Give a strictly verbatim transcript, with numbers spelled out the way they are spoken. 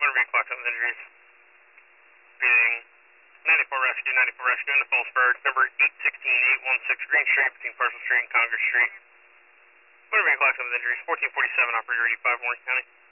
One read clock with injuries. Reading ninety-four Rescue, ninety-four Rescue in the Phillipsburg, number eight sixteen eight one six Green Street between Parcel Street and Congress Street. One read clock with injuries. fourteen forty-seven, operator eighty-five, Warren County.